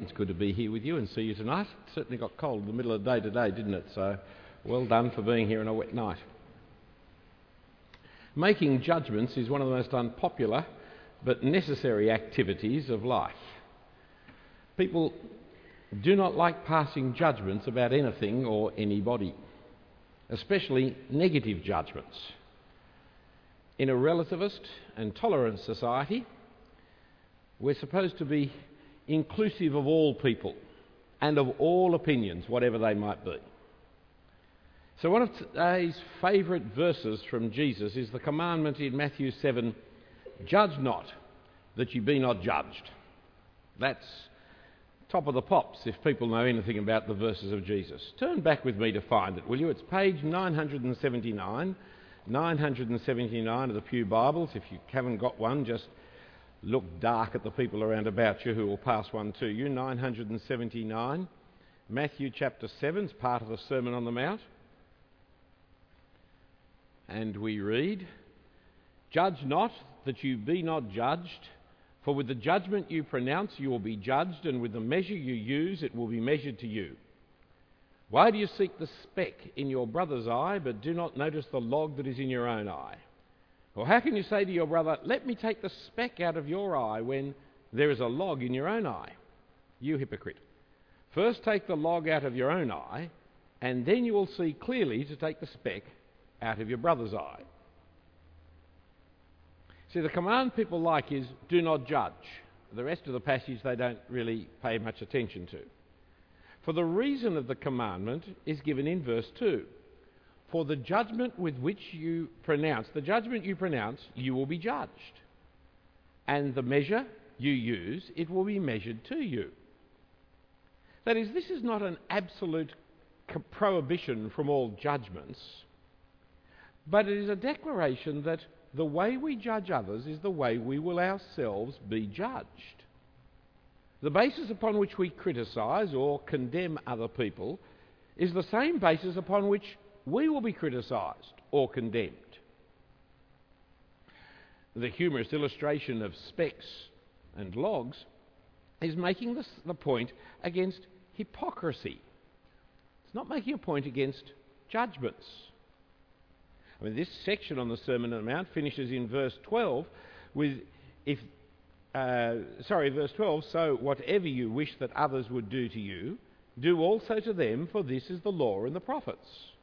It's good to be here with you and see you tonight. It certainly got cold in the middle of the day today, didn't it? So well done for being here on a wet night. Making judgments is one of the most unpopular but necessary activities of life. People do not like passing judgments about anything or anybody, especially negative judgments. In a relativist and tolerant society, we're supposed to be inclusive of all people and of all opinions, whatever they might be. So one of today's favourite verses from Jesus is the commandment in Matthew 7, "Judge not, that you be not judged." That's top of the pops if people know anything about the verses of Jesus. Turn back with me to find it, will you? It's page 979, 979 of the Pew Bibles. If you haven't got one, just look dark at the people around about you who will pass one to you. 979, Matthew chapter 7 is part of the Sermon on the Mount. And we read, "Judge not, that you be not judged, for with the judgment you pronounce you will be judged, and with the measure you use it will be measured to you. Why do you seek the speck in your brother's eye, but do not notice the log that is in your own eye? Or how can you say to your brother, 'Let me take the speck out of your eye,' when there is a log in your own eye? You hypocrite. First take the log out of your own eye, and then you will see clearly to take the speck out of your brother's eye." See, the command people like is, "Do not judge." The rest of the passage they don't really pay much attention to. For the reason of the commandment is given in verse 2. "For the judgment with which you pronounce, the judgment you pronounce, you will be judged. And the measure you use, it will be measured to you." That is, this is not an absolute prohibition from all judgments, but it is a declaration that the way we judge others is the way we will ourselves be judged. The basis upon which we criticise or condemn other people is the same basis upon which we will be criticised or condemned. The humorous illustration of specks and logs is making the point against hypocrisy. It's not making a point against judgments. I mean, this section on the Sermon on the Mount finishes in verse 12 with, verse 12, "So whatever you wish that others would do to you, do also to them, for this is the law and the prophets."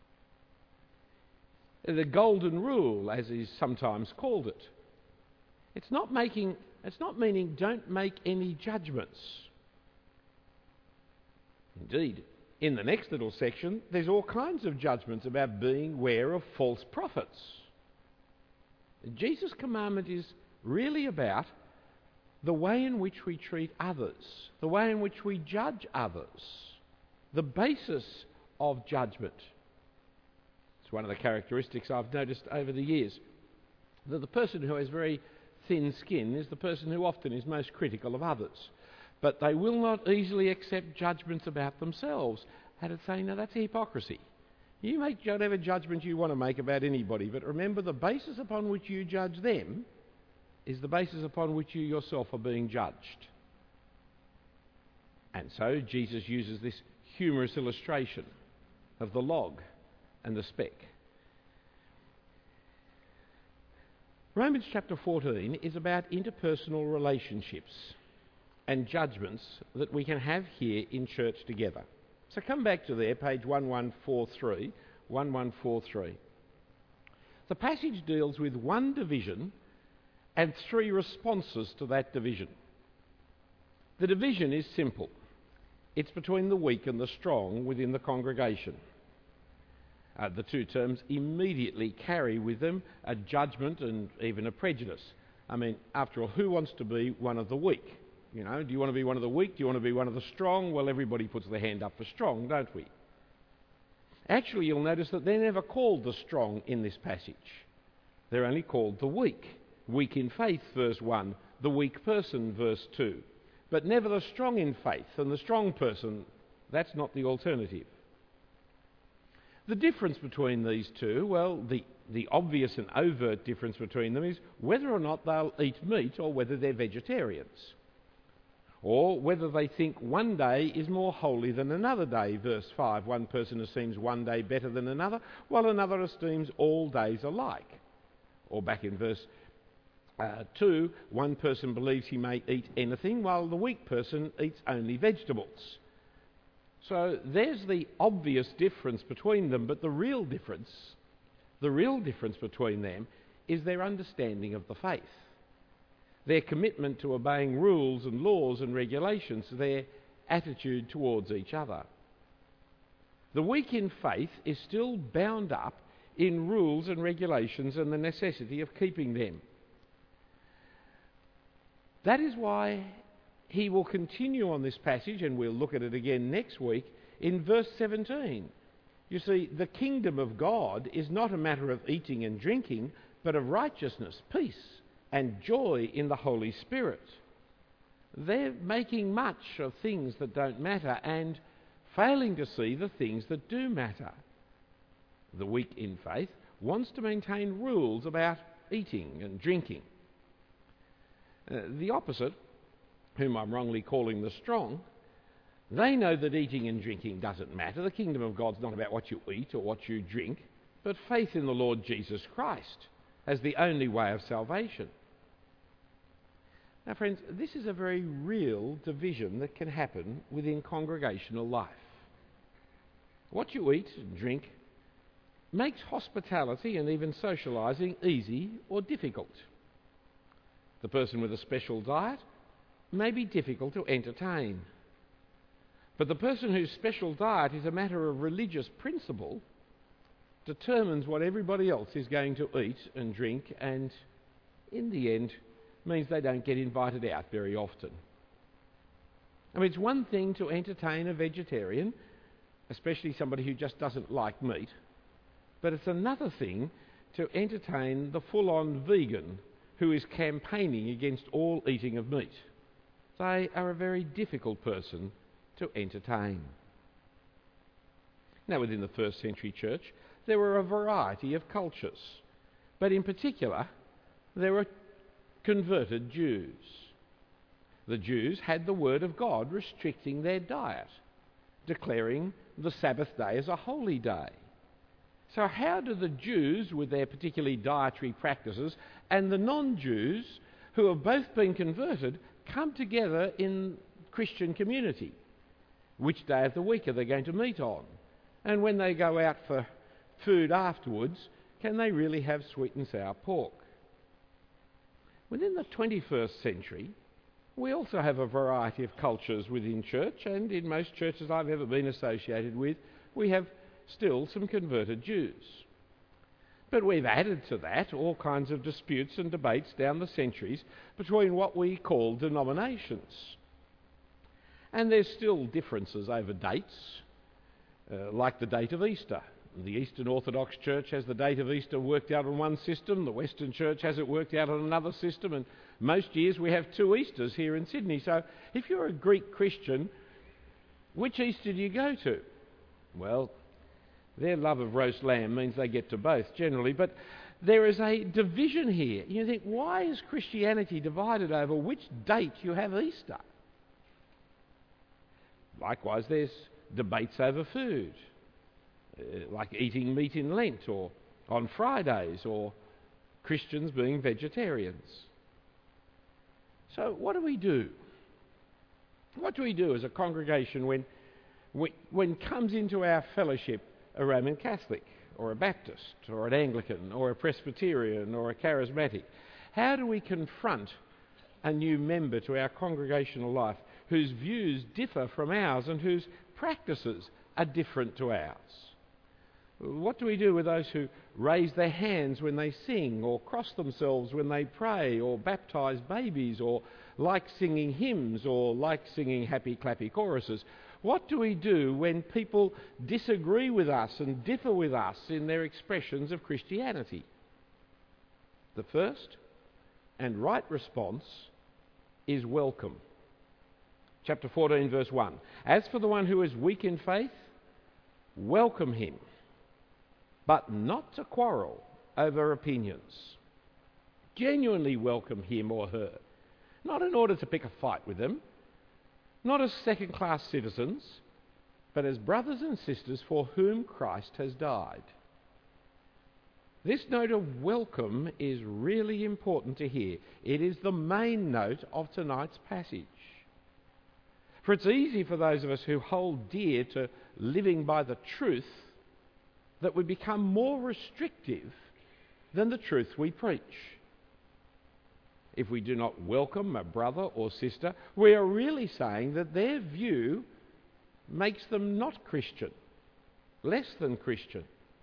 The golden rule, as is sometimes called it. It's not meaning don't make any judgments. Indeed, in the next little section, there's all kinds of judgments about being aware of false prophets. Jesus' commandment is really about the way in which we treat others, the way in which we judge others, the basis of judgment. It's one of the characteristics I've noticed over the years, that the person who has very thin skin is the person who often is most critical of others. But they will not easily accept judgments about themselves. And it's saying, no, that's hypocrisy. You make whatever judgment you want to make about anybody, but remember the basis upon which you judge them is the basis upon which you yourself are being judged. And so Jesus uses this humorous illustration of the log and the speck. Romans chapter 14 is about interpersonal relationships and judgments that we can have here in church together. So come back to there, page 1143, 1143. The passage deals with one division and three responses to that division. The division is simple. It's between the weak and the strong within the congregation. The two terms immediately carry with them a judgment and even a prejudice. I mean, after all, who wants to be one of the weak? You know, do you want to be one of the weak? Do you want to be one of the strong? Well, everybody puts their hand up for strong, don't we? Actually, you'll notice that they're never called the strong in this passage. They're only called the weak. Weak in faith, verse 1. The weak person, verse 2. But never the strong in faith. And the strong person, that's not the alternative. The difference between these two, well, the obvious and overt difference between them is whether or not they'll eat meat or whether they're vegetarians. or whether they think one day is more holy than another day. Verse 5, one person esteems one day better than another, while another esteems all days alike. Or back in verse 2, one person believes he may eat anything, while the weak person eats only vegetables. So there's the obvious difference between them, but the real difference between them is their understanding of the faith, their commitment to obeying rules and laws and regulations, their attitude towards each other. The weak in faith is still bound up in rules and regulations and the necessity of keeping them. That is why he will continue on this passage, and we'll look at it again next week, in verse 17. You see, the kingdom of God is not a matter of eating and drinking, but of righteousness, peace, and joy in the Holy Spirit. They're making much of things that don't matter and failing to see the things that do matter. The weak in faith wants to maintain rules about eating and drinking. The opposite, whom I'm wrongly calling the strong, they know that eating and drinking doesn't matter. The kingdom of God's not about what you eat or what you drink, but faith in the Lord Jesus Christ as the only way of salvation. Now, friends, this is a very real division that can happen within congregational life. What you eat and drink makes hospitality and even socialising easy or difficult. The person with a special diet may be difficult to entertain. But the person whose special diet is a matter of religious principle determines what everybody else is going to eat and drink, and in the end means they don't get invited out very often. I mean, it's one thing to entertain a vegetarian, especially somebody who just doesn't like meat, but it's another thing to entertain the full-on vegan who is campaigning against all eating of meat. They are a very difficult person to entertain. Now, within the first century church, there were a variety of cultures, but in particular, there were converted Jews. The Jews had the Word of God restricting their diet, declaring the Sabbath day as a holy day. So how do the Jews, with their particularly dietary practices, and the non-Jews, who have both been converted, come together in Christian community? Which day of the week are they going to meet on? And when they go out for food afterwards, can they really have sweet and sour pork? Within the 21st century, we also have a variety of cultures within church, and in most churches I've ever been associated with, we have still some converted Jews. But we've added to that all kinds of disputes and debates down the centuries between what we call denominations. And there's still differences over dates, like the date of Easter. The Eastern Orthodox Church has the date of Easter worked out on one system, the Western Church has it worked out on another system, and most years we have 2 Easters here in Sydney. So if you're a Greek Christian, which Easter do you go to? Well, their love of roast lamb means they get to both generally, but there is a division here. You think, why is Christianity divided over which date you have Easter? Likewise, there's debates over food, like eating meat in Lent or on Fridays, or Christians being vegetarians. So what do we do? What do we do as a congregation when comes into our fellowship a Roman Catholic or a Baptist or an Anglican or a Presbyterian or a Charismatic? How do we confront a new member to our congregational life whose views differ from ours and whose practices are different to ours? What do we do with those who raise their hands when they sing, or cross themselves when they pray, or baptise babies, or like singing hymns, or like singing happy clappy choruses? What do we do when people disagree with us and differ with us in their expressions of Christianity? The first and right response is welcome. Chapter 14, verse 1. As for the one who is weak in faith, welcome him, but not to quarrel over opinions. Genuinely welcome him or her, not in order to pick a fight with them, not as second-class citizens, but as brothers and sisters for whom Christ has died. This note of welcome is really important to hear. It is the main note of tonight's passage. For it's easy for those of us who hold dear to living by the truth that we become more restrictive than the truth we preach. If we do not welcome a brother or sister, we are really saying that their view makes them not Christian, less than Christian.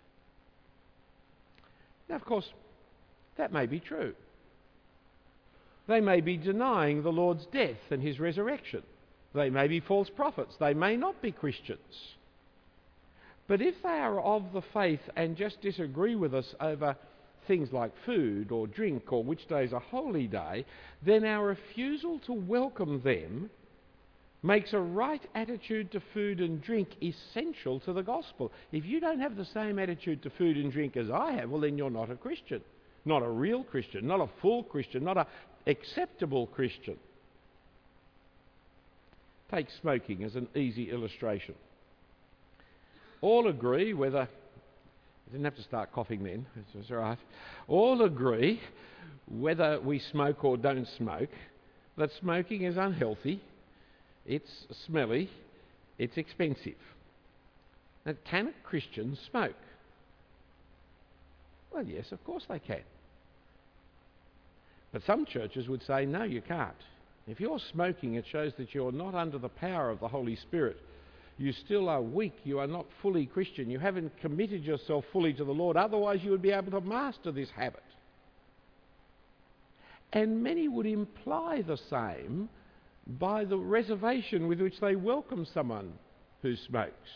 Now, of course, that may be true. They may be denying the Lord's death and his resurrection. They may be false prophets. They may not be Christians. But if they are of the faith and just disagree with us over things like food or drink or which day is a holy day, then our refusal to welcome them makes a right attitude to food and drink essential to the gospel. If you don't have the same attitude to food and drink as I have, well, then you're not a Christian. Not a real Christian, not a full Christian, not an acceptable Christian. Take smoking as an easy illustration. All agree whether... I didn't have to start coughing then, it's all right. All agree, whether we smoke or don't smoke, that smoking is unhealthy, it's smelly, it's expensive. Now, can a Christian smoke? Well, yes, of course they can. But some churches would say, no, you can't. If you're smoking, it shows that you're not under the power of the Holy Spirit. You still are weak. You are not fully Christian. You haven't committed yourself fully to the Lord. Otherwise, you would be able to master this habit. And many would imply the same by the reservation with which they welcome someone who smokes.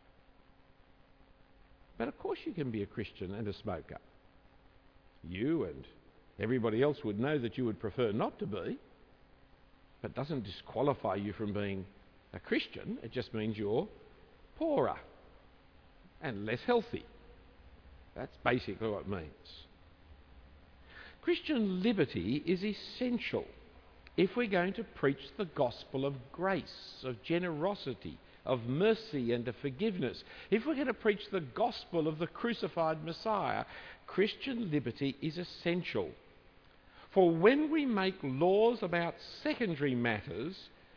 But of course you can be a Christian and a smoker. You and everybody else would know that you would prefer not to be, but it doesn't disqualify you from being a Christian. It just means you're poorer and less healthy. That's basically what it means. Christian liberty is essential if we're going to preach the gospel of grace, of generosity, of mercy and of forgiveness. If we're going to preach the gospel of the crucified Messiah, Christian liberty is essential. For when we make laws about secondary matters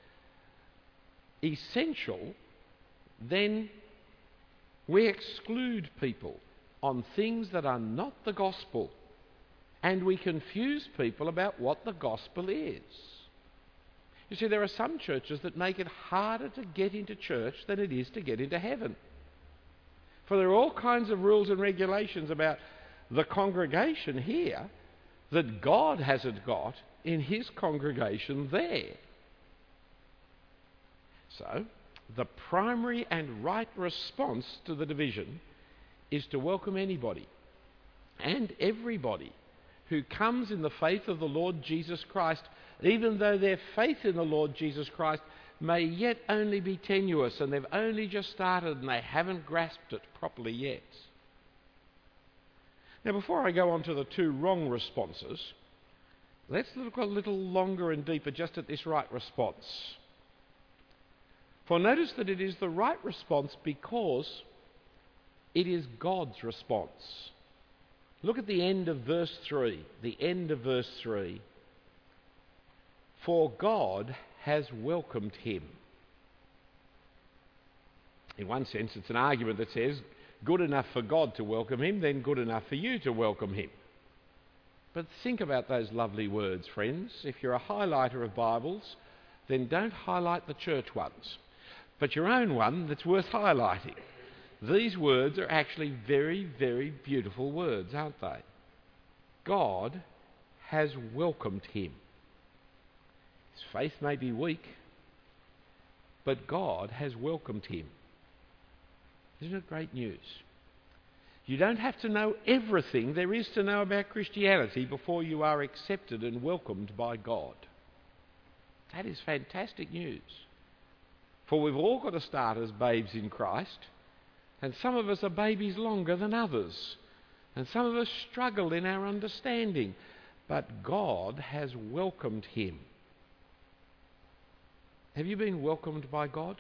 essential, then we exclude people on things that are not the gospel, and we confuse people about what the gospel is. You see, there are some churches that make it harder to get into church than it is to get into heaven. For there are all kinds of rules and regulations about the congregation here that God hasn't got in his congregation there. So, the primary and right response to the division is to welcome anybody and everybody who comes in the faith of the Lord Jesus Christ, even though their faith in the Lord Jesus Christ may yet only be tenuous and they've only just started and they haven't grasped it properly yet. Now, before I go on to the two wrong responses, let's look a little longer and deeper just at this right response. For notice that it is the right response because it is God's response. Look at the end of verse 3. The end of verse 3. For God has welcomed him. In one sense, it's an argument that says, good enough for God to welcome him, then good enough for you to welcome him. But think about those lovely words, friends. If you're a highlighter of Bibles, then don't highlight the church ones, but your own one that's worth highlighting. These words are actually very, very beautiful words, aren't they? God has welcomed him. His faith may be weak, but God has welcomed him. Isn't it great news? You don't have to know everything there is to know about Christianity before you are accepted and welcomed by God. That is fantastic news. For we've all got to start as babes in Christ, and some of us are babies longer than others, and some of us struggle in our understanding, but God has welcomed him. Have you been welcomed by God?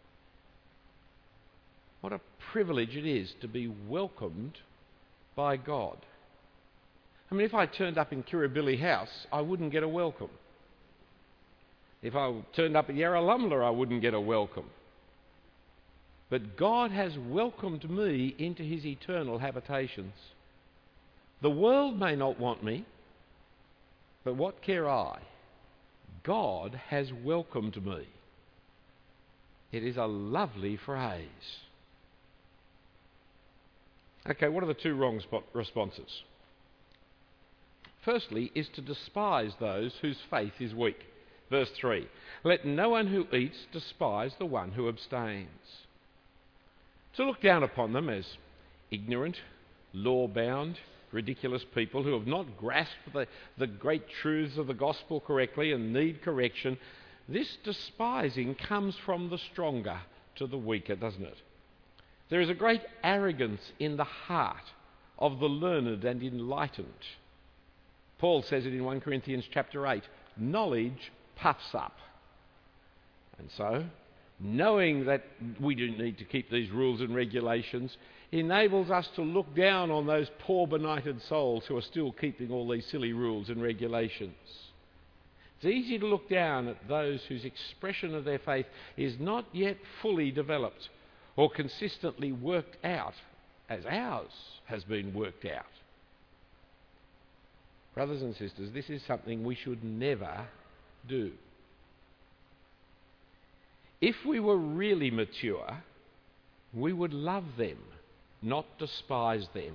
What a privilege it is to be welcomed by God. I mean, if I turned up in Kirribilli House, I wouldn't get a welcome. If I turned up at Yarralumla, I wouldn't get a welcome. But God has welcomed me into his eternal habitations. The world may not want me, but what care I? God has welcomed me. It is a lovely phrase. Okay, what are the two wrong responses? Firstly, is to despise those whose faith is weak. Verse 3, let no one who eats despise the one who abstains. To look down upon them as ignorant, law-bound, ridiculous people who have not grasped the great truths of the gospel correctly and need correction, this despising comes from the stronger to the weaker, doesn't it? There is a great arrogance in the heart of the learned and enlightened. Paul says it in 1 Corinthians chapter 8, knowledge puffs up. And so, knowing that we do need to keep these rules and regulations enables us to look down on those poor benighted souls who are still keeping all these silly rules and regulations. It's easy to look down at those whose expression of their faith is not yet fully developed or consistently worked out as ours has been worked out. Brothers and sisters, this is something we should never do. If we were really mature, we would love them, not despise them.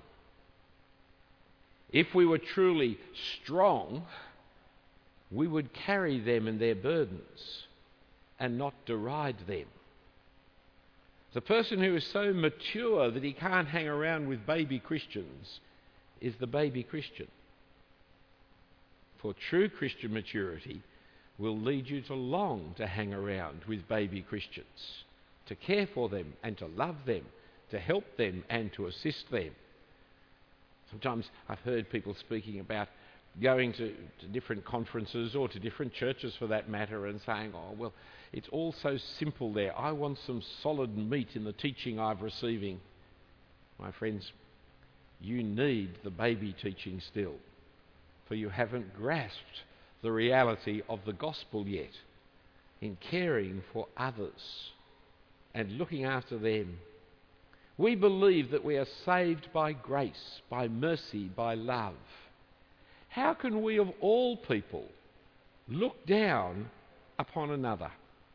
If we were truly strong, we would carry them and their burdens and not deride them. The person who is so mature that he can't hang around with baby Christians is the baby Christian. For true Christian maturity will lead you to long to hang around with baby Christians, to care for them and to love them, to help them and to assist them. Sometimes I've heard people speaking about going to different conferences or to different churches for that matter and saying, oh, well, it's all so simple there. I want some solid meat in the teaching I'm receiving. My friends, you need the baby teaching still, for you haven't grasped the reality of the gospel yet in caring for others and looking after them. We believe that we are saved by grace, by mercy, by love. How can we of all people look down upon another?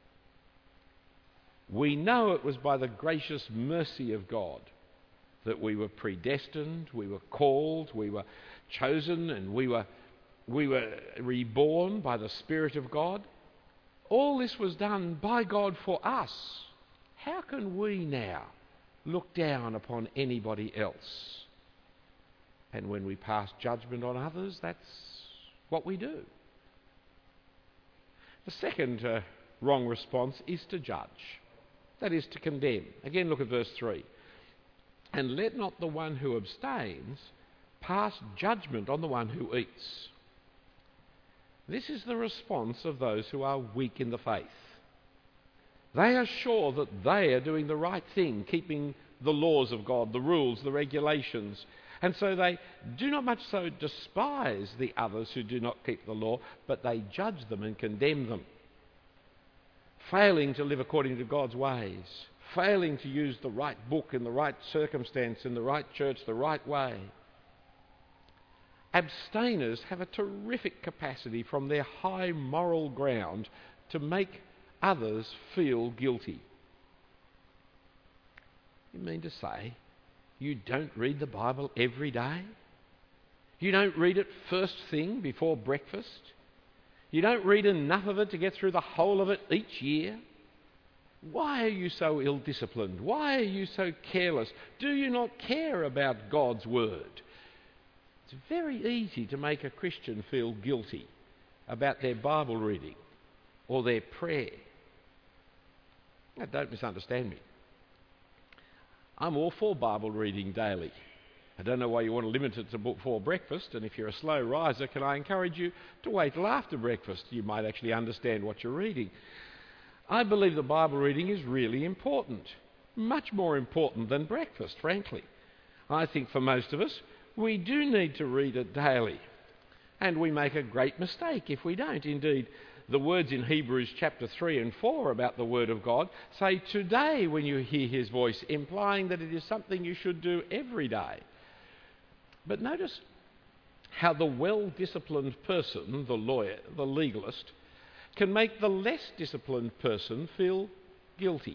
We know it was by the gracious mercy of God that we were predestined, we were called, we were chosen, and we were reborn by the Spirit of God. All this was done by God for us. How can we now look down upon anybody else? And when we pass judgment on others, that's what we do. The second wrong response is to judge. That is to condemn. Again, look at verse 3. And let not the one who abstains pass judgment on the one who eats. This is the response of those who are weak in the faith. They are sure that they are doing the right thing, keeping the laws of God, the rules, the regulations. And so they do not much so despise the others who do not keep the law, but they judge them and condemn them, failing to live according to God's ways, failing to use the right book in the right circumstance, in the right church, the right way. Abstainers have a terrific capacity from their high moral ground to make others feel guilty. You mean to say you don't read the Bible every day? You don't read it first thing before breakfast? You don't read enough of it to get through the whole of it each year? Why are you so ill-disciplined? Why are you so careless? Do you not care about God's word? It's very easy to make a Christian feel guilty about their Bible reading or their prayer. Now, don't misunderstand me. I'm all for Bible reading daily. I don't know why you want to limit it to before breakfast, and if you're a slow riser, can I encourage you to wait till after breakfast? You might actually understand what you're reading. I believe the Bible reading is really important. Much more important than breakfast, frankly. I think for most of us, we do need to read it daily. And we make a great mistake if we don't. Indeed, the words in Hebrews chapter 3 and 4 about the Word of God say today when you hear His voice, implying that it is something you should do every day. But notice how the well-disciplined person, the lawyer, the legalist, can make the less disciplined person feel guilty.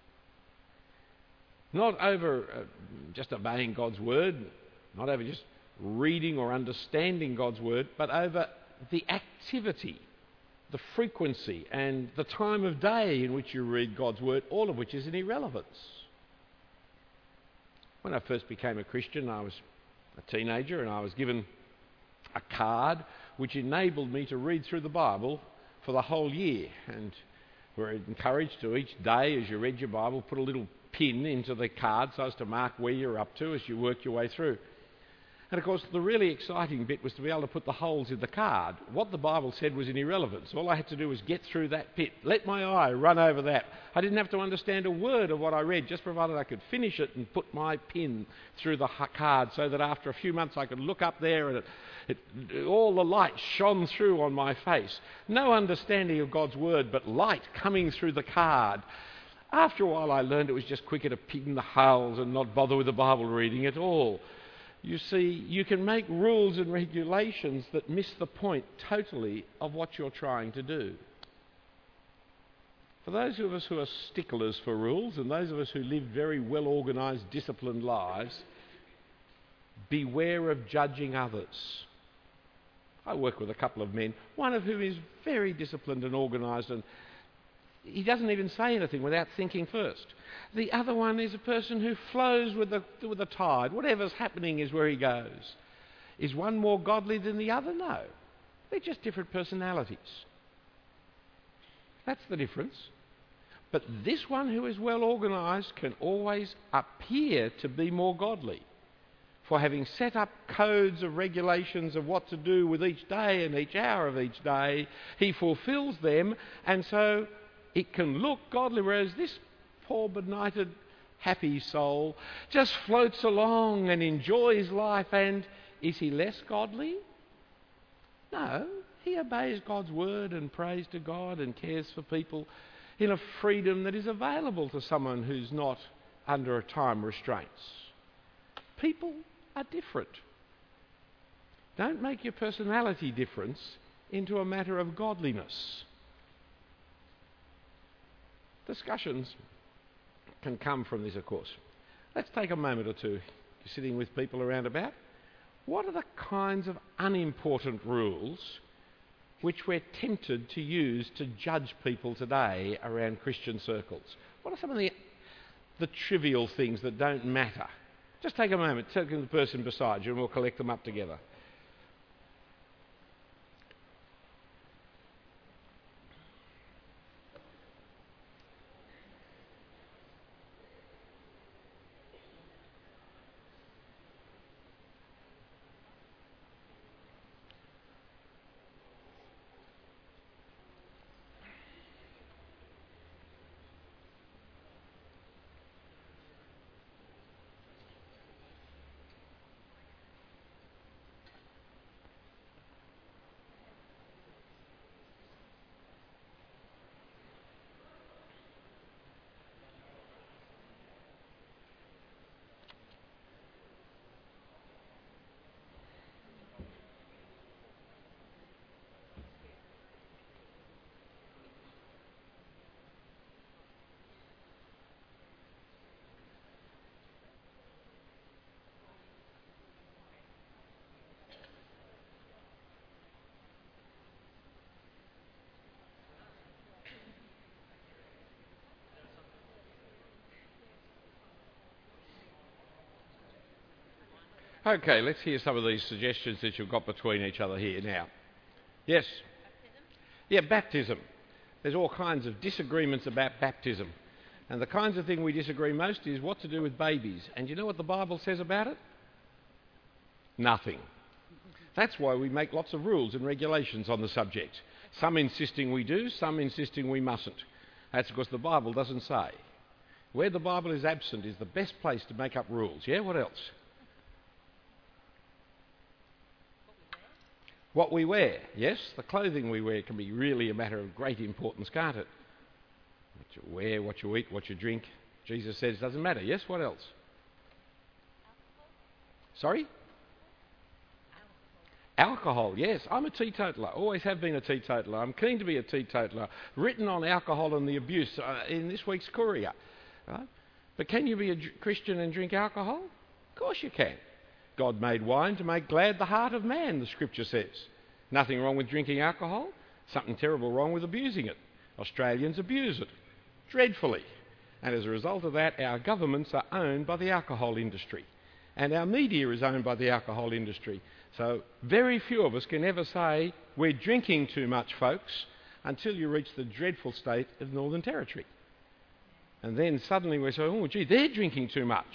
Not over just obeying God's word, not over just reading or understanding God's word, but over the activity, the frequency and the time of day in which you read God's word, all of which is an irrelevance. When I first became a Christian, I was a teenager and I was given a card which enabled me to read through the Bible for the whole year. And we're encouraged to each day as you read your Bible put a little pin into the card so as to mark where you're up to as you work your way through. And of course the really exciting bit was to be able to put the holes in the card. What the Bible said was an irrelevance. All I had to do was get through that bit, let my eye run over that. I didn't have to understand a word of what I read, just provided I could finish it and put my pin through the card so that after a few months I could look up there and all the light shone through on my face. No understanding of God's word, but light coming through the card. After a while I learned it was just quicker to pin the holes and not bother with the Bible reading at all. You see, you can make rules and regulations that miss the point totally of what you're trying to do. For those of us who are sticklers for rules and those of us who live very well-organised, disciplined lives, beware of judging others. I work with a couple of men, one of whom is very disciplined and organised, and he doesn't even say anything without thinking first. The other one is a person who flows with the tide. Whatever's happening is where he goes. Is one more godly than the other? No. They're just different personalities. That's the difference. But this one who is well organised can always appear to be more godly. For having set up codes of regulations of what to do with each day and each hour of each day, he fulfills them, and so it can look godly, whereas this poor benighted happy soul just floats along and enjoys life. And is he less godly? No, he obeys God's word and prays to God and cares for people in a freedom that is available to someone who's not under time restraints. People are different. Don't make your personality difference into a matter of godliness. Discussions can come from this, of course. Let's take a moment or two. You're sitting with people around about. What are the kinds of unimportant rules which we're tempted to use to judge people today around Christian circles? What are some of the trivial things that don't matter? Just take a moment, take the person beside you and we'll collect them up together. Okay, let's hear some of these suggestions that you've got between each other here now. Yes? Baptism? Yeah, baptism. There's all kinds of disagreements about baptism. And the kinds of thing we disagree most is what to do with babies. And you know what the Bible says about it? Nothing. That's why we make lots of rules and regulations on the subject. Some insisting we do, some insisting we mustn't. That's because the Bible doesn't say. Where the Bible is absent is the best place to make up rules. Yeah, what else? What we wear. Yes, the clothing we wear can be really a matter of great importance, can't it? What you wear, what you eat, what you drink. Jesus says it doesn't matter. Yes, what else? Sorry? Alcohol, yes. I'm a teetotaler. Always have been a teetotaler. I'm keen to be a teetotaler. Written on alcohol and the abuse in this week's Courier. Right? But can you be a Christian and drink alcohol? Of course you can. God made wine to make glad the heart of man, the Scripture says. Nothing wrong with drinking alcohol. Something terrible wrong with abusing it. Australians abuse it dreadfully. And as a result of that, our governments are owned by the alcohol industry. And our media is owned by the alcohol industry. So very few of us can ever say we're drinking too much, folks, until you reach the dreadful state of Northern Territory. And then suddenly we say, oh gee, they're drinking too much.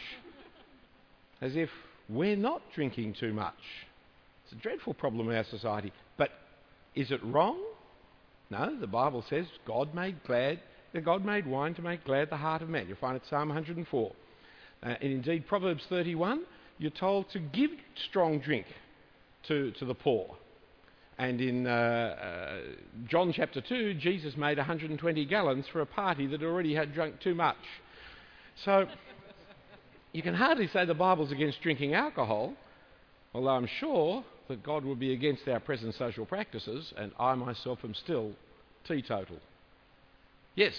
As if we're not drinking too much. It's a dreadful problem in our society. But is it wrong? No, the Bible says God made wine to make glad the heart of man. You'll find it Psalm 104. And indeed, Proverbs 31, you're told to give strong drink to the poor. And in John chapter 2, Jesus made 120 gallons for a party that already had drunk too much. So you can hardly say the Bible's against drinking alcohol, although I'm sure that God would be against our present social practices, and I myself am still teetotal. Yes.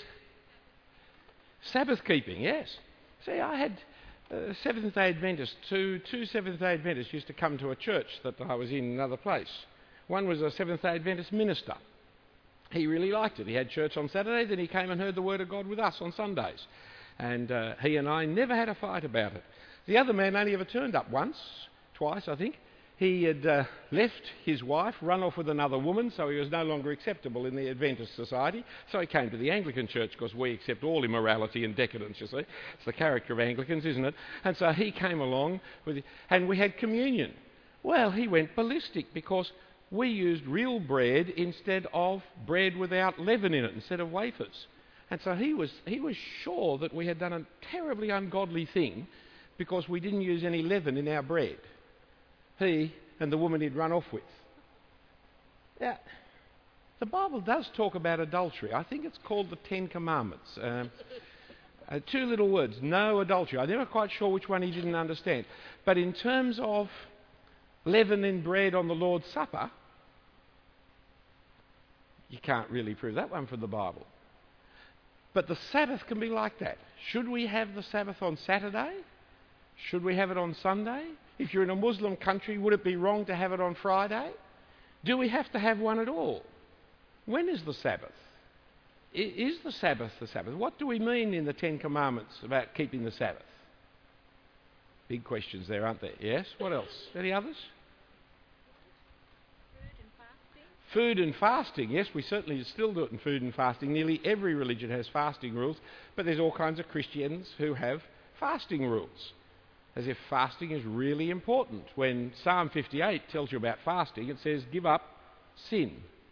Sabbath keeping, yes. See, I had Seventh-day Adventists, two Seventh-day Adventists used to come to a church that I was in another place. One was a Seventh-day Adventist minister. He really liked it. He had church on Saturday, then he came and heard the Word of God with us on Sundays. And he and I never had a fight about it. The other man only ever turned up twice, I think. He had left his wife, run off with another woman, so he was no longer acceptable in the Adventist society. So he came to the Anglican church, because we accept all immorality and decadence, you see. It's the character of Anglicans, isn't it? And so he came along, and we had communion. Well, he went ballistic, because we used real bread instead of bread without leaven in it, instead of wafers. And so he was sure that we had done a terribly ungodly thing, because we didn't use any leaven in our bread. He and the woman he'd run off with. Now, the Bible does talk about adultery. I think it's called the Ten Commandments. Two little words, no adultery. I'm never quite sure which one he didn't understand. But in terms of leaven in bread on the Lord's Supper, you can't really prove that one from the Bible. But the Sabbath can be like that. Should we have the Sabbath on Saturday? Should we have it on Sunday? If you're in a Muslim country, would it be wrong to have it on Friday? Do we have to have one at all? When is the Sabbath? Is the Sabbath the Sabbath? What do we mean in the Ten Commandments about keeping the Sabbath? Big questions there, aren't there? Yes? What else? Any others? Food and fasting. Yes, we certainly still do it in food and fasting. Nearly every religion has fasting rules, but there's all kinds of Christians who have fasting rules. As if fasting is really important. When Psalm 58 tells you about fasting, it says, give up sin.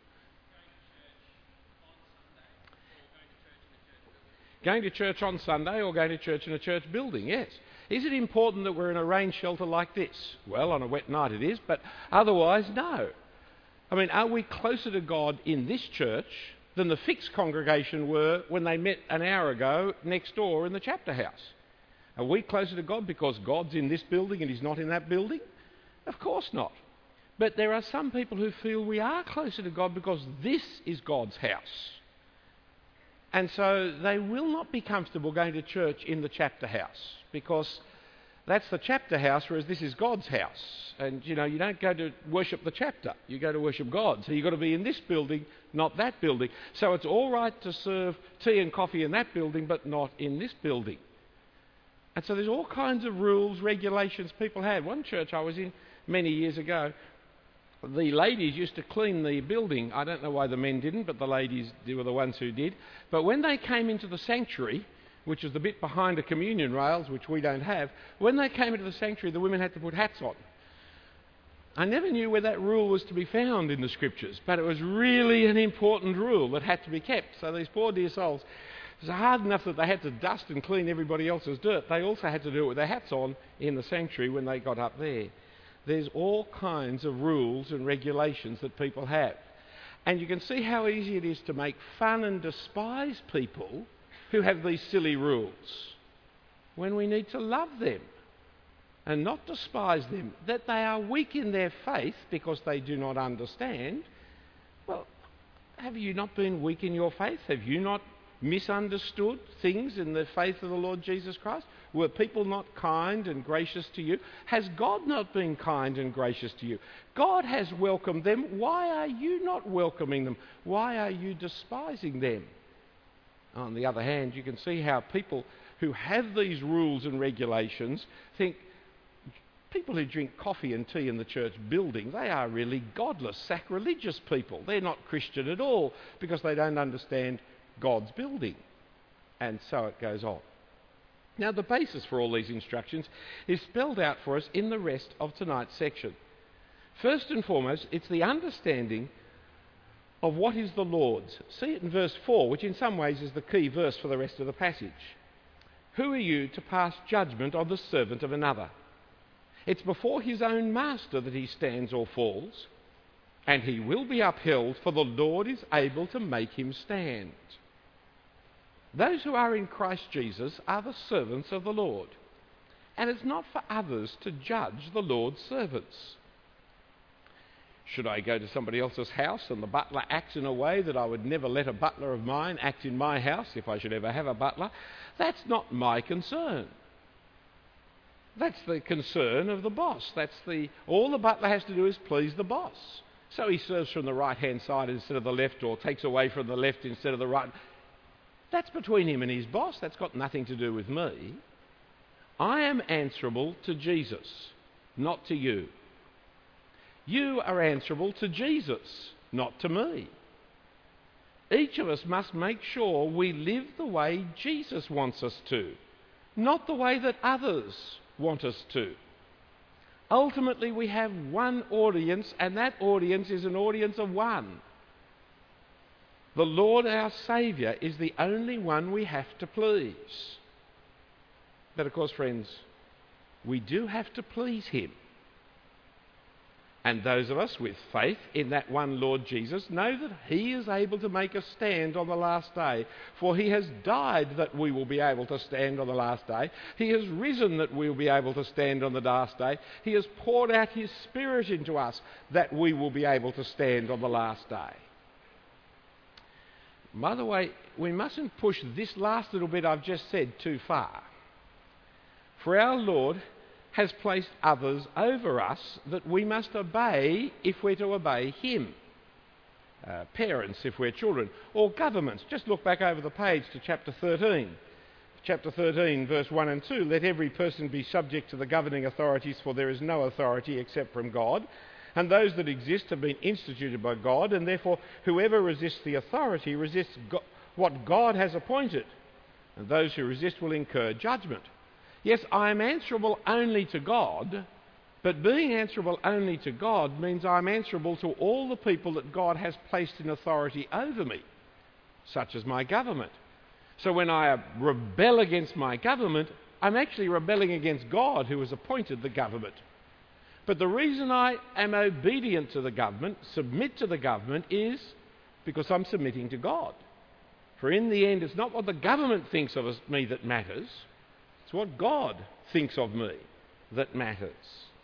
Going to church on Sunday or going to church in a church building, yes. Is it important that we're in a rain shelter like this? Well, on a wet night it is, but otherwise, no. I mean, are we closer to God in this church than the fixed congregation were when they met an hour ago next door in the chapter house? Are we closer to God because God's in this building and He's not in that building? Of course not. But there are some people who feel we are closer to God because this is God's house. And so they will not be comfortable going to church in the chapter house, because that's the chapter house, whereas this is God's house. And, you don't go to worship the chapter. You go to worship God. So you've got to be in this building, not that building. So it's all right to serve tea and coffee in that building, but not in this building. And so there's all kinds of rules, regulations people had. One church I was in many years ago, the ladies used to clean the building. I don't know why the men didn't, but the ladies were the ones who did. But when they came into the sanctuary, which is the bit behind the communion rails, which we don't have, when they came into the sanctuary, the women had to put hats on. I never knew where that rule was to be found in the Scriptures, but it was really an important rule that had to be kept. So these poor dear souls, it was hard enough that they had to dust and clean everybody else's dirt. They also had to do it with their hats on in the sanctuary when they got up there. There's all kinds of rules and regulations that people have. And you can see how easy it is to make fun and despise people who have these silly rules, when we need to love them and not despise them. That they are weak in their faith because they do not understand. Well, have you not been weak in your faith? Have you not misunderstood things in the faith of the Lord Jesus Christ? Were people not kind and gracious to you? Has God not been kind and gracious to you? God has welcomed them. Why are you not welcoming them? Why are you despising them? On the other hand, you can see how people who have these rules and regulations think people who drink coffee and tea in the church building, they are really godless, sacrilegious people. They're not Christian at all because they don't understand God's building. And so it goes on. Now, the basis for all these instructions is spelled out for us in the rest of tonight's section. First and foremost, it's the understanding of what is the Lord's. See it in verse 4, which in some ways is the key verse for the rest of the passage. Who are you to pass judgment on the servant of another? It's before his own master that he stands or falls, and he will be upheld, for the Lord is able to make him stand. Those who are in Christ Jesus are the servants of the Lord, and it's not for others to judge the Lord's servants. Should I go to somebody else's house and the butler acts in a way that I would never let a butler of mine act in my house if I should ever have a butler? That's not my concern. That's the concern of the boss. All the butler has to do is please the boss. So he serves from the right-hand side instead of the left, or takes away from the left instead of the right. That's between him and his boss. That's got nothing to do with me. I am answerable to Jesus, not to you. You are answerable to Jesus, not to me. Each of us must make sure we live the way Jesus wants us to, not the way that others want us to. Ultimately, we have one audience, and that audience is an audience of one. The Lord our Saviour is the only one we have to please. But of course, friends, we do have to please him. And those of us with faith in that one Lord Jesus know that he is able to make us stand on the last day. For he has died that we will be able to stand on the last day. He has risen that we will be able to stand on the last day. He has poured out his Spirit into us that we will be able to stand on the last day. By the way, we mustn't push this last little bit I've just said too far. For our Lord has placed others over us that we must obey if we're to obey him. Parents if we're children, or governments. Just look back over the page to chapter 13. Chapter 13, verse 1 and 2. Let every person be subject to the governing authorities, for there is no authority except from God. And those that exist have been instituted by God, and therefore whoever resists the authority resists what God has appointed. And those who resist will incur judgment. Yes, I am answerable only to God, but being answerable only to God means I'm answerable to all the people that God has placed in authority over me, such as my government. So when I rebel against my government, I'm actually rebelling against God who has appointed the government. But the reason I am obedient to the government, submit to the government, is because I'm submitting to God. For in the end, it's not what the government thinks of me that matters. It's what God thinks of me that matters.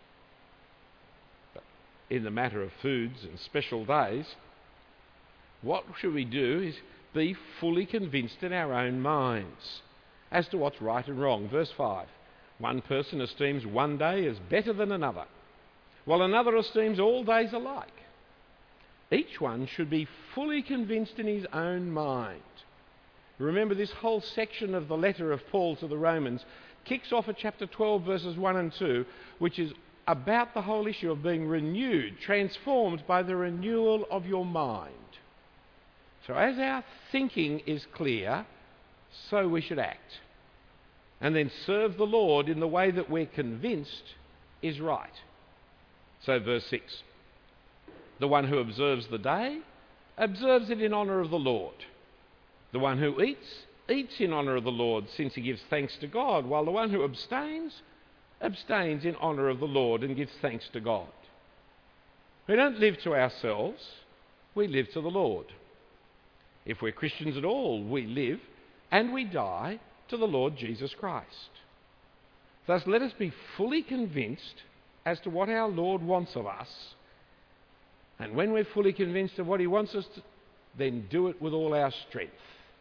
But in the matter of foods and special days, what should we do is be fully convinced in our own minds as to what's right and wrong. Verse 5. One person esteems one day as better than another, while another esteems all days alike. Each one should be fully convinced in his own mind. Remember, this whole section of the letter of Paul to the Romans kicks off at chapter 12, verses 1 and 2, which is about the whole issue of being renewed, transformed by the renewal of your mind. So as our thinking is clear, so we should act. And then serve the Lord in the way that we're convinced is right. So verse 6. The one who observes the day, observes it in honour of the Lord. The one who eats, eats in honour of the Lord, since he gives thanks to God, while the one who abstains, abstains in honour of the Lord and gives thanks to God. We don't live to ourselves, we live to the Lord. If we're Christians at all, we live and we die to the Lord Jesus Christ. Thus, let us be fully convinced as to what our Lord wants of us. And when we're fully convinced of what he wants us to, then do it with all our strength.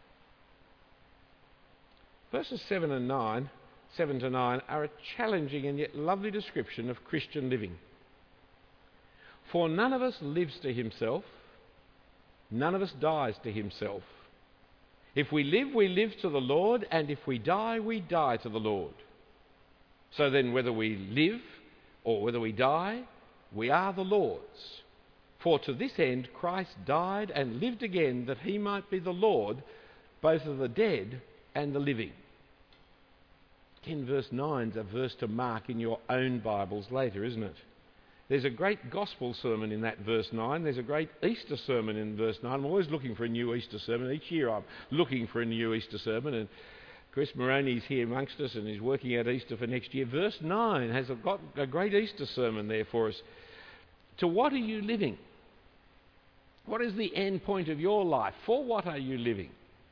Verses 7 to 9 are a challenging and yet lovely description of Christian living. For none of us lives to himself, none of us dies to himself. If we live to the Lord, and if we die to the Lord. So then, whether we live or whether we die, we are the Lord's. For to this end Christ died and lived again, that he might be the Lord both of the dead and the living. Again, verse 9 is a verse to mark in your own Bibles later, isn't it? There's a great gospel sermon in that verse 9. There's a great Easter sermon in verse 9. I'm always looking for a new Easter sermon. Each year I'm looking for a new Easter sermon, and Chris Moroney's here amongst us and he's working out Easter for next year. Verse 9 has got a great Easter sermon there for us. To what are you living? What is the end point of your life? For what are you living?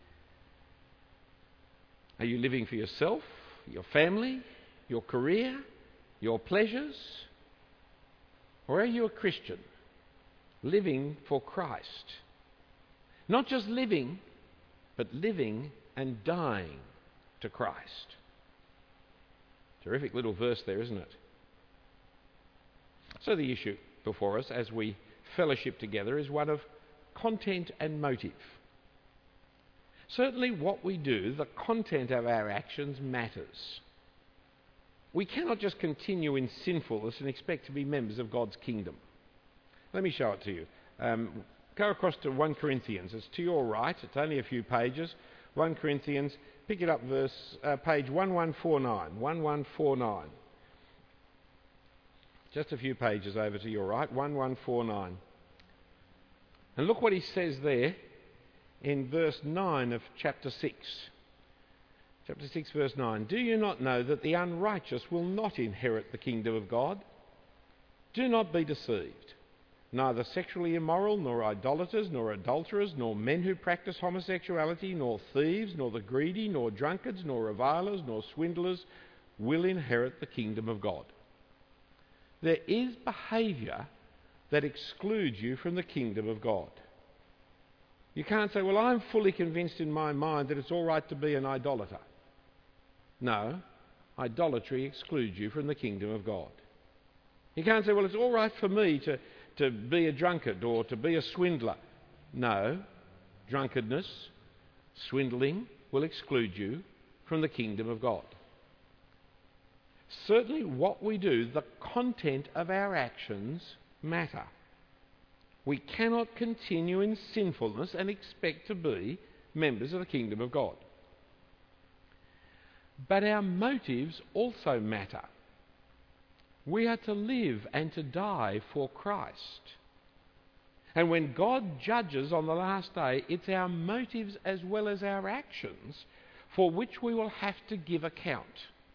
Are you living for yourself, your family, your career, your pleasures? Or are you a Christian living for Christ? Not just living, but living and dying to Christ. Terrific little verse there, isn't it? So the issue before us as we fellowship together is one of content and motive. Certainly what we do, the content of our actions matters. We cannot just continue in sinfulness and expect to be members of God's kingdom. Let me show it to you. Go across to 1 Corinthians. It's to your right. It's only a few pages. 1 Corinthians, pick it up, page 1149. 1149. Just a few pages over to your right. 1149. And look what he says there in verse 9 of chapter 6. Chapter 6, verse 9. Do you not know that the unrighteous will not inherit the kingdom of God? Do not be deceived. Neither sexually immoral, nor idolaters, nor adulterers, nor men who practice homosexuality, nor thieves, nor the greedy, nor drunkards, nor revilers, nor swindlers will inherit the kingdom of God. There is behaviour that excludes you from the kingdom of God. You can't say, well, I'm fully convinced in my mind that it's all right to be an idolater. No, idolatry excludes you from the kingdom of God. You can't say, well, it's all right for me to be a drunkard or to be a swindler. No, drunkenness, swindling will exclude you from the kingdom of God. Certainly what we do, the content of our actions matter. We cannot continue in sinfulness and expect to be members of the kingdom of God. But our motives also matter. We are to live and to die for Christ. And when God judges on the last day, it's our motives as well as our actions for which we will have to give account.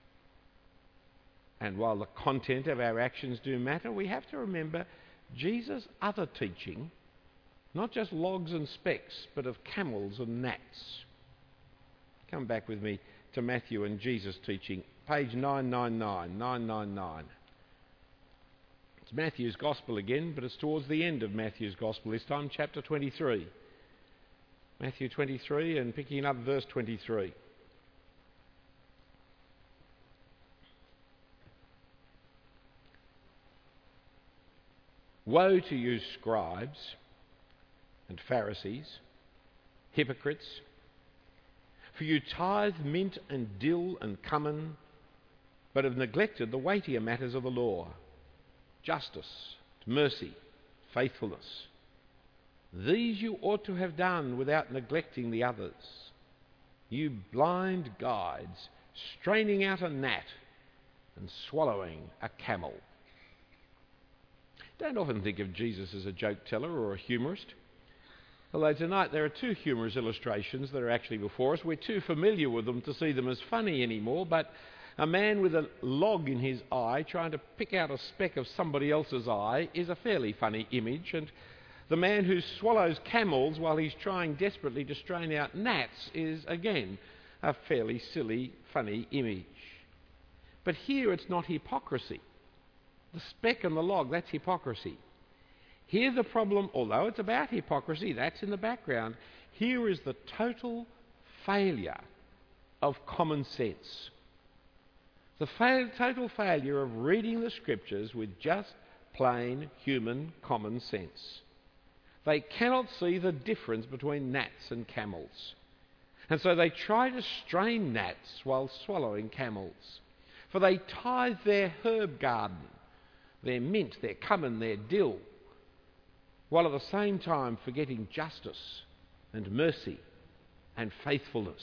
And while the content of our actions do matter, we have to remember Jesus' other teaching, not just logs and specks, but of camels and gnats. Come back with me to Matthew and Jesus' teaching, page 999. It's Matthew's Gospel again, but it's towards the end of Matthew's Gospel this time, chapter 23. Matthew 23 and picking up verse 23. Woe to you, scribes and Pharisees, hypocrites, for you tithe mint and dill and cumin, but have neglected the weightier matters of the law, justice, mercy, faithfulness. These you ought to have done without neglecting the others. You blind guides, straining out a gnat and swallowing a camel. don't often think of Jesus as a joke teller or a humorist. Although tonight there are two humorous illustrations that are actually before us. We're too familiar with them to see them as funny anymore, but a man with a log in his eye trying to pick out a speck of somebody else's eye is a fairly funny image, and the man who swallows camels while he's trying desperately to strain out gnats is, again, a fairly silly, funny image. But here it's not hypocrisy. The speck and the log, that's hypocrisy. Here the problem, although it's about hypocrisy, that's in the background, here is the total failure of common sense. The total failure of reading the Scriptures with just plain human common sense. They cannot see the difference between gnats and camels. And so they try to strain gnats while swallowing camels. For they tithe their herb garden, their mint, their cumin, their dill, while at the same time forgetting justice and mercy and faithfulness.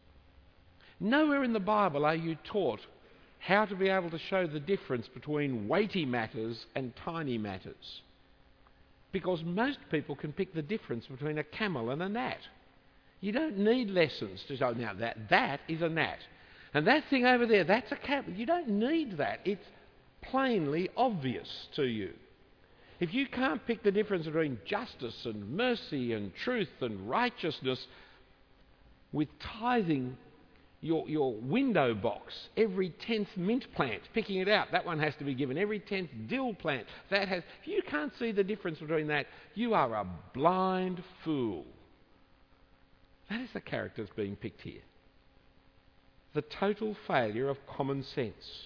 Nowhere in the Bible are you taught how to be able to show the difference between weighty matters and tiny matters, because most people can pick the difference between a camel and a gnat. You don't need lessons to show, now that is a gnat, and that thing over there, that's a camel. You don't need that. It's plainly obvious to you. If you can't pick the difference between justice and mercy and truth and righteousness with tithing your window box, every 10th mint plant, picking it out, that one has to be given, every 10th dill plant, if you can't see the difference between that, you are a blind fool. That is the character that's being picked here. The total failure of common sense.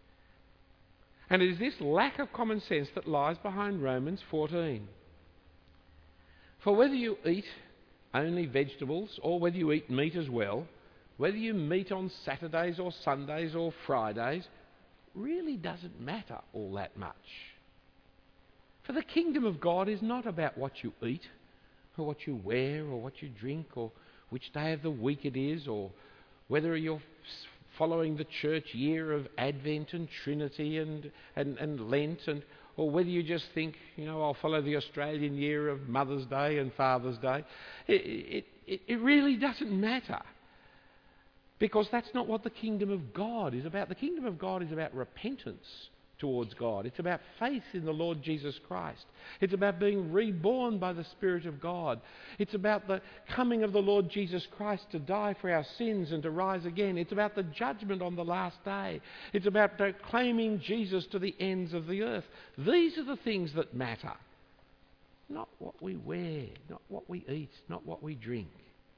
And it is this lack of common sense that lies behind Romans 14. For whether you eat only vegetables or whether you eat meat as well, whether you meet on Saturdays or Sundays or Fridays, really doesn't matter all that much. For the kingdom of God is not about what you eat or what you wear or what you drink or which day of the week it is or whether you're following the church year of Advent and Trinity and Lent, or whether you just think, I'll follow the Australian year of Mother's Day and Father's Day. It really doesn't matter, because that's not what the kingdom of God is about. The kingdom of God is about repentance towards God. It's about faith in the Lord Jesus Christ. It's about being reborn by the Spirit of God. It's about the coming of the Lord Jesus Christ to die for our sins and to rise again. It's about the judgment on the last day. It's about proclaiming Jesus to the ends of the earth. These are the things that matter. Not what we wear, not what we eat, not what we drink.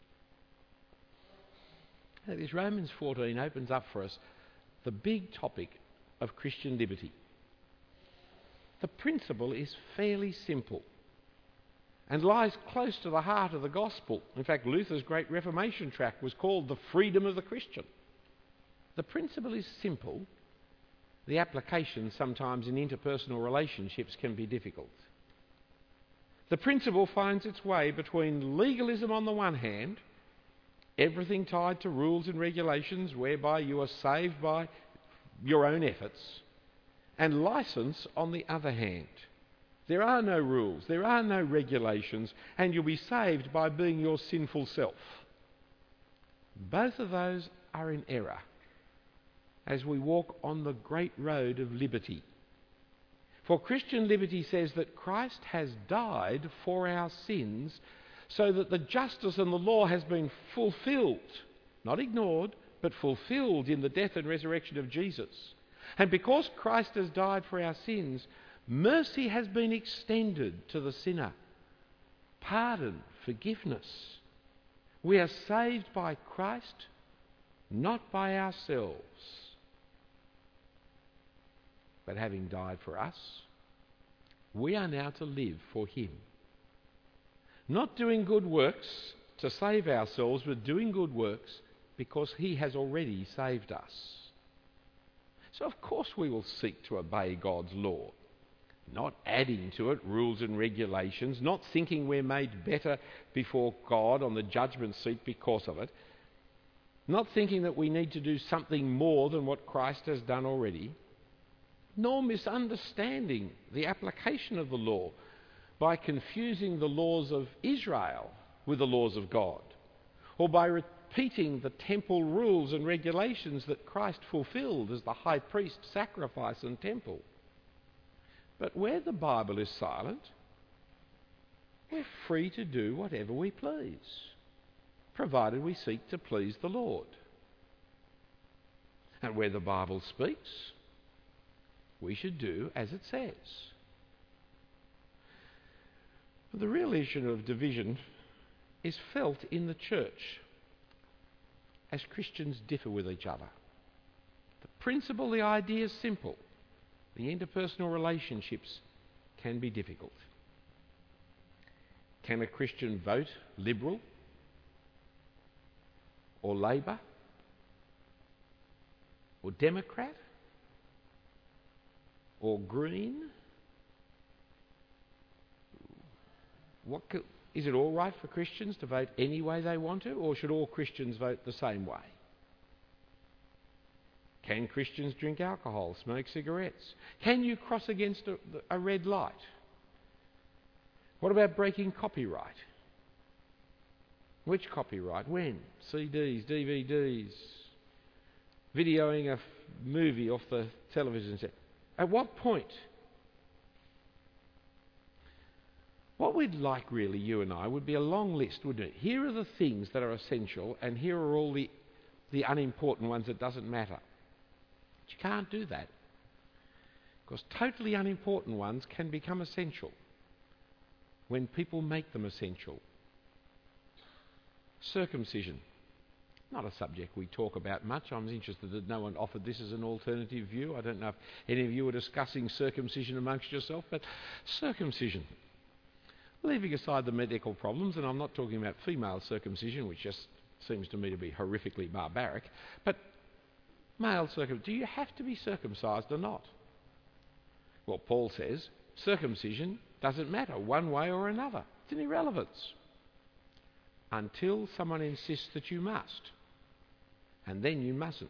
Now, this Romans 14 opens up for us the big topic of Christian liberty. The principle is fairly simple and lies close to the heart of the gospel. In fact, Luther's great Reformation tract was called The Freedom of the Christian. The principle is simple. The application sometimes in interpersonal relationships can be difficult. The principle finds its way between legalism on the one hand, everything tied to rules and regulations whereby you are saved by your own efforts, and license on the other hand. There are no rules, there are no regulations, and you'll be saved by being your sinful self. Both of those are in error as we walk on the great road of liberty. For Christian liberty says that Christ has died for our sins so that the justice and the law has been fulfilled, not ignored, but fulfilled in the death and resurrection of Jesus. And because Christ has died for our sins, mercy has been extended to the sinner. Pardon, forgiveness. We are saved by Christ, not by ourselves. But having died for us, we are now to live for him. Not doing good works to save ourselves, but doing good works because he has already saved us. So of course we will seek to obey God's law, not adding to it rules and regulations, not thinking we're made better before God on the judgment seat because of it, not thinking that we need to do something more than what Christ has done already, nor misunderstanding the application of the law by confusing the laws of Israel with the laws of God, or by repeating the temple rules and regulations that Christ fulfilled as the high priest, sacrifice and temple. But where the Bible is silent, we're free to do whatever we please, provided we seek to please the Lord. And where the Bible speaks, we should do as it says. But the real issue of division is felt in the church as Christians differ with each other. The principle, the idea is simple. The interpersonal relationships can be difficult. Can a Christian vote Liberal or Labor or Democrat or Green? Is it all right for Christians to vote any way they want to, or should all Christians vote the same way? Can Christians drink alcohol, smoke cigarettes? Can you cross against a red light? What about breaking copyright? Which copyright? When? CDs, DVDs, videoing a movie off the television set. At what point? What we'd like really, you and I, would be a long list, wouldn't it? Here are the things that are essential, and here are all the unimportant ones that doesn't matter. But you can't do that, because totally unimportant ones can become essential when people make them essential. Circumcision. Not a subject we talk about much. I'm interested that no one offered this as an alternative view. I don't know if any of you were discussing circumcision amongst yourself, but circumcision. Leaving aside the medical problems, and I'm not talking about female circumcision, which just seems to me to be horrifically barbaric, but male circumcision. Do you have to be circumcised or not? Well, Paul says circumcision doesn't matter one way or another. It's an irrelevance. Until someone insists that you must. And then you mustn't.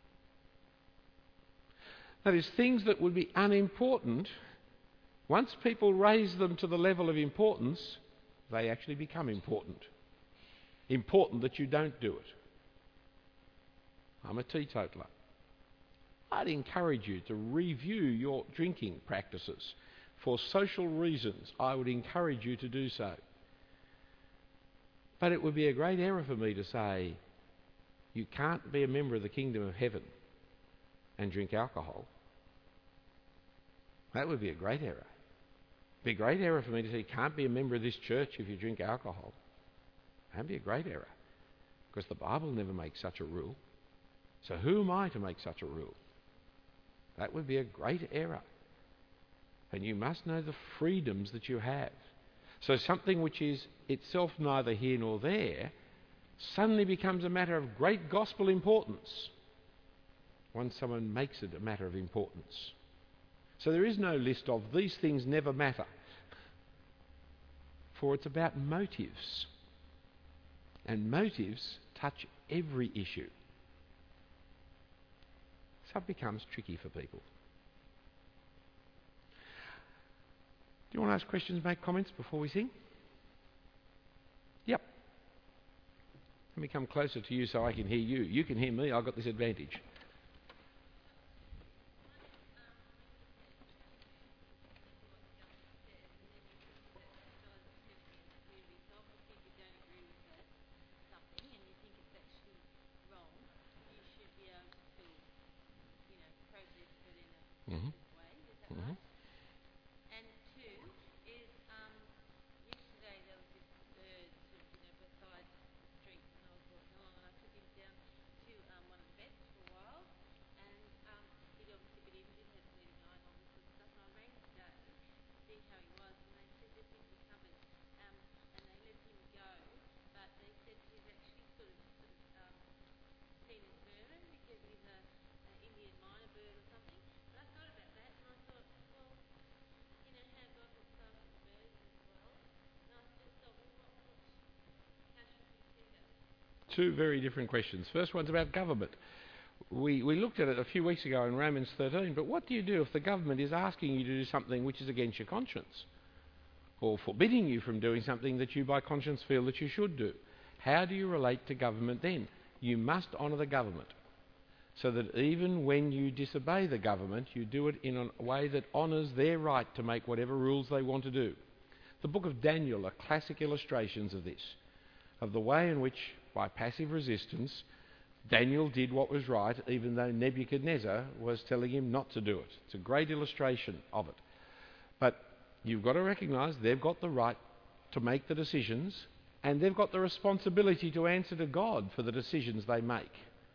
That is, things that would be unimportant, once people raise them to the level of importance, they actually become important. Important that you don't do it. I'm a teetotaler. I'd encourage you to review your drinking practices. For social reasons, I would encourage you to do so. But it would be a great error for me to say, you can't be a member of the kingdom of heaven and drink alcohol. That would be a great error. It would be a great error for me to say, you can't be a member of this church if you drink alcohol. That would be a great error, because the Bible never makes such a rule. So who am I to make such a rule? That would be a great error. And you must know the freedoms that you have. So something which is itself neither here nor there suddenly becomes a matter of great gospel importance once someone makes it a matter of importance. So there is no list of these things never matter, for it's about motives. And motives touch every issue. So it becomes tricky for people. Do you want to ask questions, make comments before we sing? Yep. Let me come closer to you so I can hear you. You can hear me. I've got this advantage. Mm-hmm. Mm-hmm. Two very different questions. First one's about government. We looked at it a few weeks ago in Romans 13, but what do you do if the government is asking you to do something which is against your conscience, or forbidding you from doing something that you by conscience feel that you should do? How do you relate to government then? You must honour the government, so that even when you disobey the government, you do it in a way that honours their right to make whatever rules they want to do. The book of Daniel are classic illustrations of this, of the way in which, by passive resistance, Daniel did what was right, even though Nebuchadnezzar was telling him not to do it. It's a great illustration of it. But you've got to recognise they've got the right to make the decisions, and they've got the responsibility to answer to God for the decisions they make.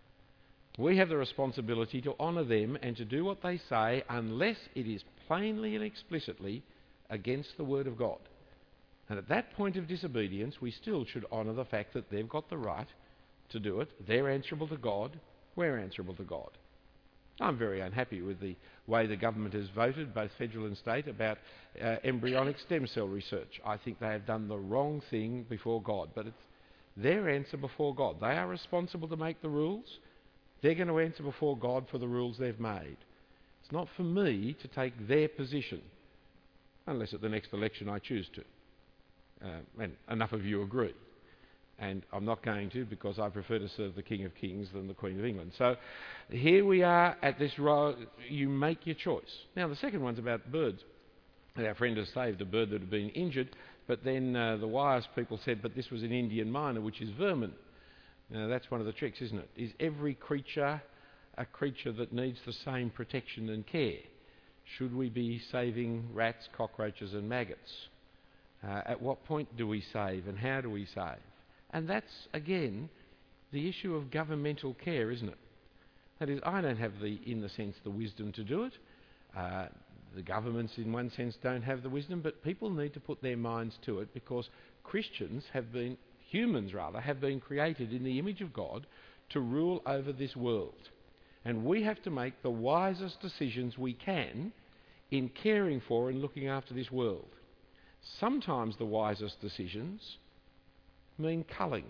We have the responsibility to honour them and to do what they say unless it is plainly and explicitly against the Word of God. And at that point of disobedience, we still should honour the fact that they've got the right to do it. They're answerable to God. We're answerable to God. I'm very unhappy with the way the government has voted, both federal and state, about embryonic stem cell research. I think they have done the wrong thing before God, but it's their answer before God. They are responsible to make the rules. They're going to answer before God for the rules they've made. It's not for me to take their position, unless at the next election I choose to. And enough of you agree. And I'm not going to, because I prefer to serve the King of Kings than the Queen of England. So here we are at this row. You make your choice. Now, the second one's about birds. And our friend has saved a bird that had been injured, but then the wise people said, but this was an Indian myna, which is vermin. Now, that's one of the tricks, isn't it? Is every creature a creature that needs the same protection and care? Should we be saving rats, cockroaches and maggots? At what point do we save, and how do we save? And that's, again, the issue of governmental care, isn't it? That is, I don't have in the sense, the wisdom to do it. The governments, in one sense, don't have the wisdom, but people need to put their minds to it, because humans have been created in the image of God to rule over this world. And we have to make the wisest decisions we can in caring for and looking after this world. Sometimes the wisest decisions mean culling.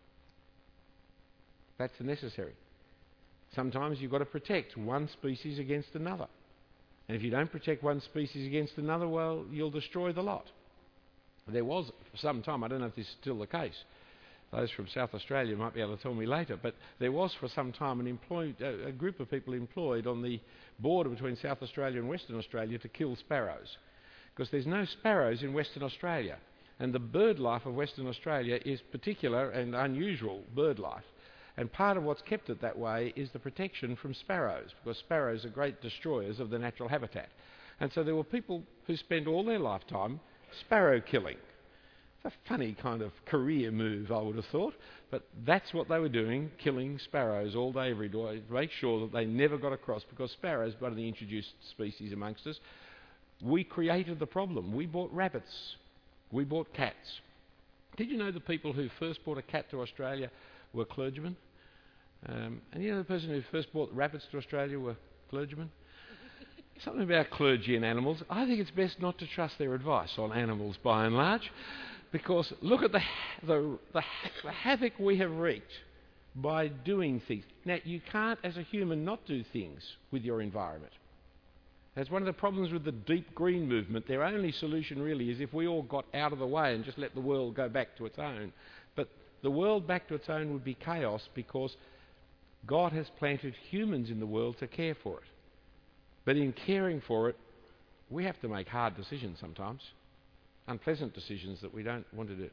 That's necessary. Sometimes you've got to protect one species against another. And if you don't protect one species against another, well, you'll destroy the lot. There was, for some time, I don't know if this is still the case, those from South Australia might be able to tell me later, but there was for some time a group of people employed on the border between South Australia and Western Australia to kill sparrows. Because there's no sparrows in Western Australia. And the bird life of Western Australia is particular and unusual bird life. And part of what's kept it that way is the protection from sparrows, because sparrows are great destroyers of the natural habitat. And so there were people who spent all their lifetime sparrow killing. It's a funny kind of career move, I would have thought. But that's what they were doing, killing sparrows all day, every day, to make sure that they never got across, because sparrows, one of the introduced species amongst us, we created the problem. We bought rabbits. We bought cats. Did you know the people who first brought a cat to Australia were clergymen? And you know the person who first brought rabbits to Australia were clergymen? Something about clergy and animals. I think it's best not to trust their advice on animals by and large, because look at the havoc we have wreaked by doing things. Now, you can't, as a human, not do things with your environment. That's one of the problems with the deep green movement. Their only solution really is if we all got out of the way and just let the world go back to its own. But the world back to its own would be chaos, because God has planted humans in the world to care for it. But in caring for it, we have to make hard decisions sometimes, unpleasant decisions that we don't want to do.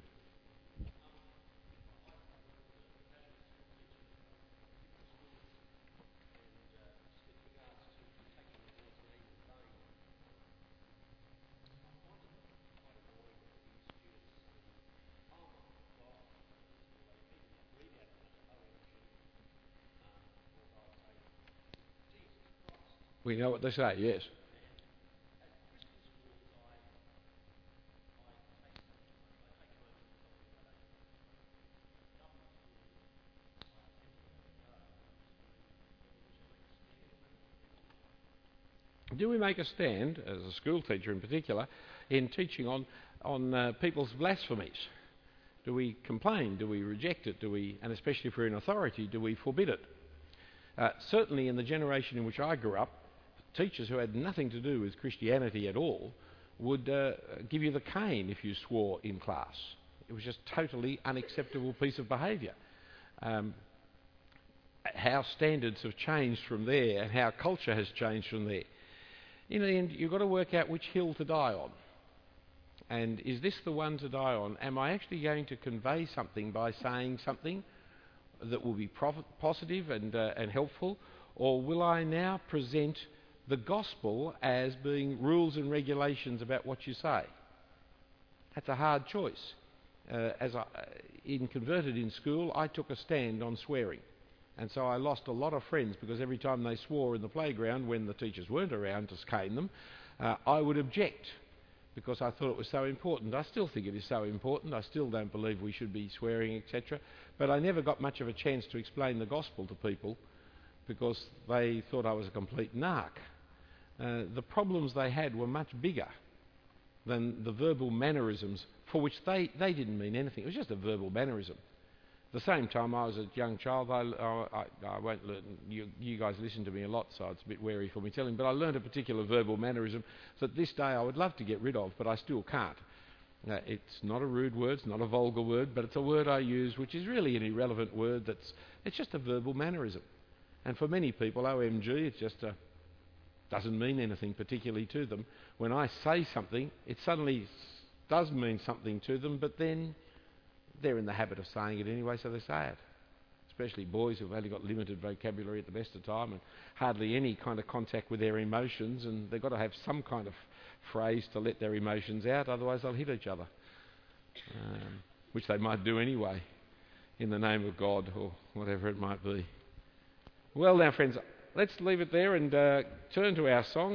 We know what they say, yes. Do we make a stand, as a school teacher in particular, in teaching on people's blasphemies? Do we complain? Do we reject it? And especially if we're in authority, do we forbid it? Certainly in the generation in which I grew up, teachers who had nothing to do with Christianity at all would give you the cane if you swore in class. It was just totally unacceptable piece of behaviour. How standards have changed from there and how culture has changed from there. In the end, you've got to work out which hill to die on. And is this the one to die on? Am I actually going to convey something by saying something that will be positive and helpful? Or will I now present the gospel as being rules and regulations about what you say? That's a hard choice. In Converted in school, I took a stand on swearing. And so I lost a lot of friends because every time they swore in the playground when the teachers weren't around to cane them, I would object because I thought it was so important. I still think it is so important. I still don't believe we should be swearing, etc. But I never got much of a chance to explain the gospel to people because they thought I was a complete narc. The problems they had were much bigger than the verbal mannerisms for which they didn't mean anything. It was just a verbal mannerism. At the same time, I was a young child. I won't learn. You guys listen to me a lot, so it's a bit wary for me telling. But I learned a particular verbal mannerism that this day I would love to get rid of, but I still can't. It's not a rude word, it's not a vulgar word, but it's a word I use which is really an irrelevant word. It's just a verbal mannerism. And for many people, OMG, it just doesn't mean anything particularly to them. When I say something, it suddenly does mean something to them, but then they're in the habit of saying it anyway, so they say it. Especially boys who've only got limited vocabulary at the best of time and hardly any kind of contact with their emotions, and they've got to have some kind of phrase to let their emotions out, otherwise they'll hit each other, which they might do anyway, in the name of God or whatever it might be. Well now, friends, let's leave it there and turn to our song.